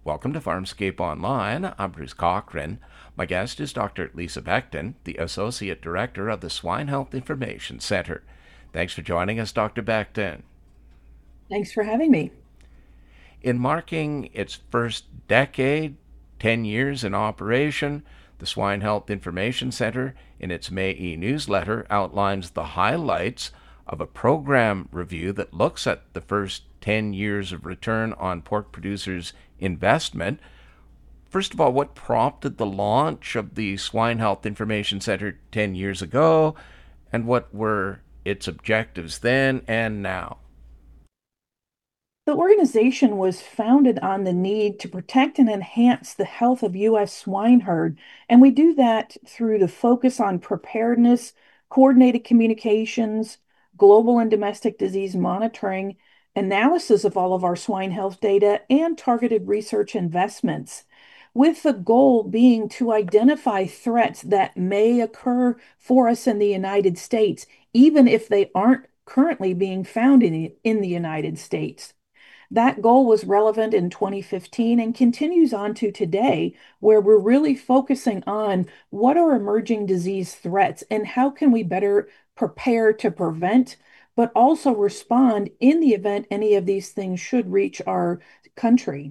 Welcome to Farmscape Online. I'm Bruce Cochran. My guest is Dr. Lisa Becton, the Associate Director of the Swine Health Information Center. Thanks for joining us, Dr. Becton. Thanks for having me. In marking its first decade, 10 years in operation, the Swine Health Information Center, in its May newsletter, outlines the highlights of a program review that looks at the first 10 years of return on pork producers' investment. First of all, what prompted the launch of the Swine Health Information Center 10 years ago, and what were its objectives then and now? The organization was founded on the need to protect and enhance the health of U.S. swine herd, and we do that through the focus on preparedness, coordinated communications, global and domestic disease monitoring, analysis of all of our swine health data, and targeted research investments, with the goal being to identify threats that may occur for us in the United States, even if they aren't currently being found in the United States. That goal was relevant in 2015 and continues on to today, where we're really focusing on what are emerging disease threats and how can we better prepare to prevent, but also respond in the event any of these things should reach our country.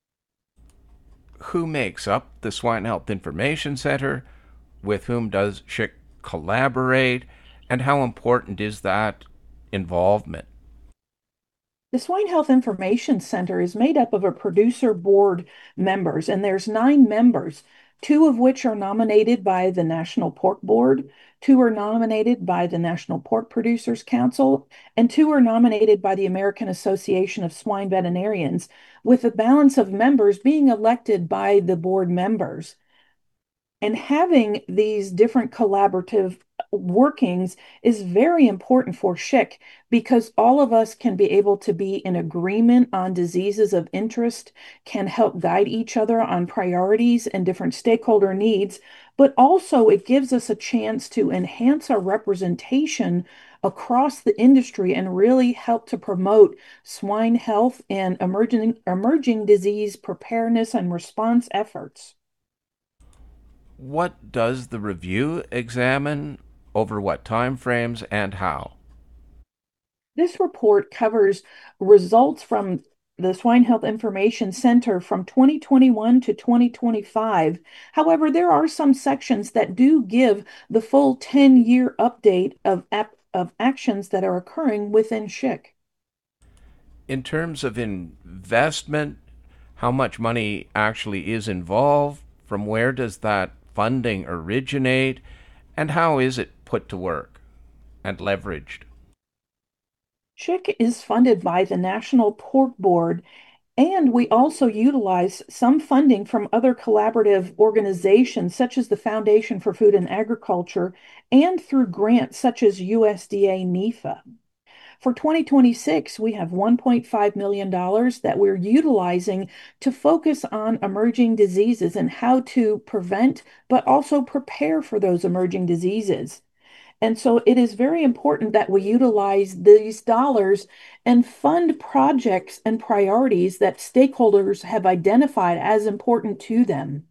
Who makes up the Swine Health Information Center? With whom does SHIC collaborate? And how important is that involvement? The Swine Health Information Center is made up of a producer board members, and there's 9 members, two of which are nominated by the National Pork Board, two are nominated by the National Pork Producers Council, and two are nominated by the American Association of Swine Veterinarians, with the balance of members being elected by the board members. And having these different collaborative workings is very important for SHIC because all of us can be able to be in agreement on diseases of interest, can help guide each other on priorities and different stakeholder needs, but also it gives us a chance to enhance our representation across the industry and really help to promote swine health and emerging disease preparedness and response efforts. What does the review examine, over what time frames, and how? This report covers results from the Swine Health Information Center from 2021 to 2025. However, there are some sections that do give the full 10-year update of actions that are occurring within SHIC. In terms of investment, how much money actually is involved? From where does that funding originate? And how is it put to work and leveraged? SHIC is funded by the National Pork Board, and we also utilize some funding from other collaborative organizations, such as the Foundation for Food and Agriculture, and through grants such as USDA NIFA. For 2026, we have $1.5 million that we're utilizing to focus on emerging diseases and how to prevent, but also prepare for those emerging diseases. And so it is very important that we utilize these dollars and fund projects and priorities that stakeholders have identified as important to them.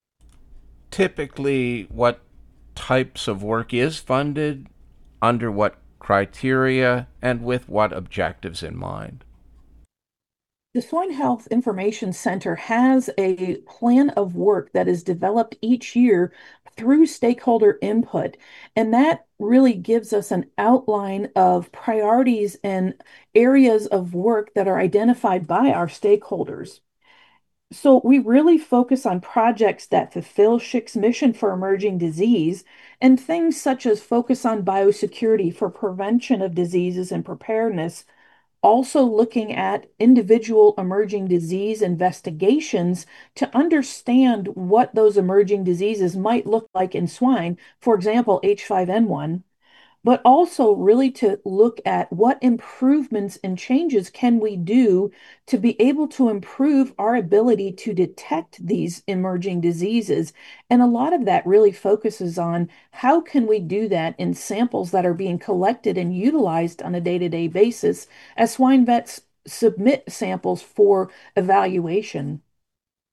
Typically, what types of work is funded, under what criteria, and with what objectives in mind? The Swine Health Information Center has a plan of work that is developed each year through stakeholder input, and that really gives us an outline of priorities and areas of work that are identified by our stakeholders. So we really focus on projects that fulfill SHIC's mission for emerging disease and things such as focus on biosecurity for prevention of diseases and preparedness, also looking at individual emerging disease investigations to understand what those emerging diseases might look like in swine, for example, H5N1, but also really to look at what improvements and changes can we do to be able to improve our ability to detect these emerging diseases. And a lot of that really focuses on how can we do that in samples that are being collected and utilized on a day-to-day basis as swine vets submit samples for evaluation.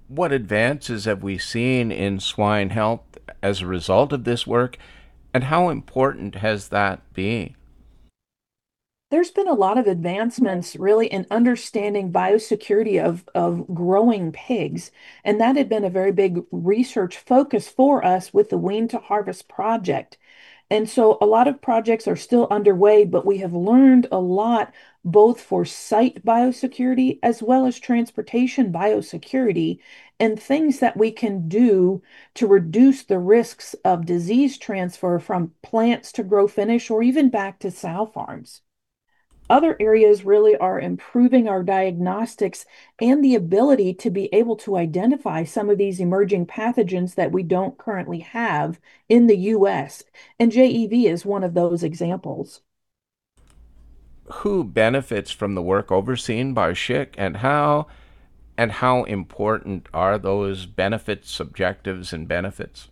What advances have we seen in swine health as a result of this work, and how important has that been? There's been a lot of advancements really in understanding biosecurity of growing pigs. And that had been a very big research focus for us with the Wean to Harvest project. And so a lot of projects are still underway, but we have learned a lot both for site biosecurity as well as transportation biosecurity and things that we can do to reduce the risks of disease transfer from plants to grow finish or even back to sow farms. Other areas really are improving our diagnostics and the ability to be able to identify some of these emerging pathogens that we don't currently have in the US. And JEV is one of those examples. Who benefits from the work overseen by SCHC, and how important are those benefits, objectives, and benefits?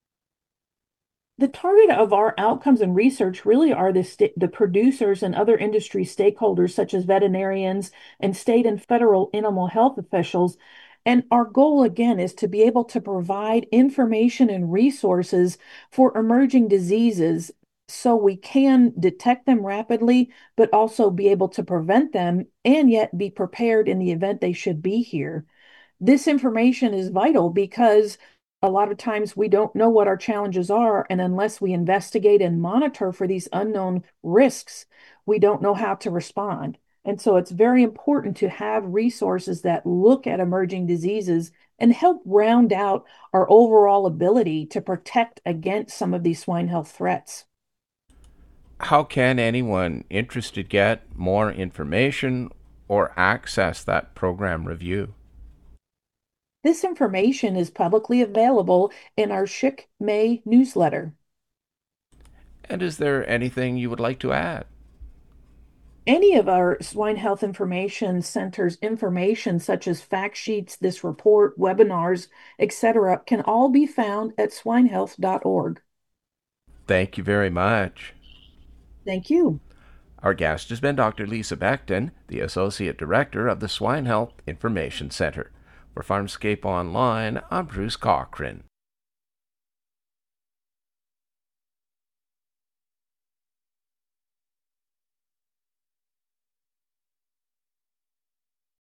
The target of our outcomes and research really are the producers and other industry stakeholders, such as veterinarians and state and federal animal health officials. And our goal, again, is to be able to provide information and resources for emerging diseases so we can detect them rapidly, but also be able to prevent them and yet be prepared in the event they should be here. This information is vital because a lot of times we don't know what our challenges are. And unless we investigate and monitor for these unknown risks, we don't know how to respond. And so it's very important to have resources that look at emerging diseases and help round out our overall ability to protect against some of these swine health threats. How can anyone interested get more information or access that program review? This information is publicly available in our SCHC May newsletter. And is there anything you would like to add? Any of our Swine Health Information Center's information, such as fact sheets, this report, webinars, etc., can all be found at swinehealth.org. Thank you very much. Thank you. Our guest has been Dr. Lisa Becton, the Associate Director of the Swine Health Information Center. For Farmscape Online, I'm Bruce Cochran.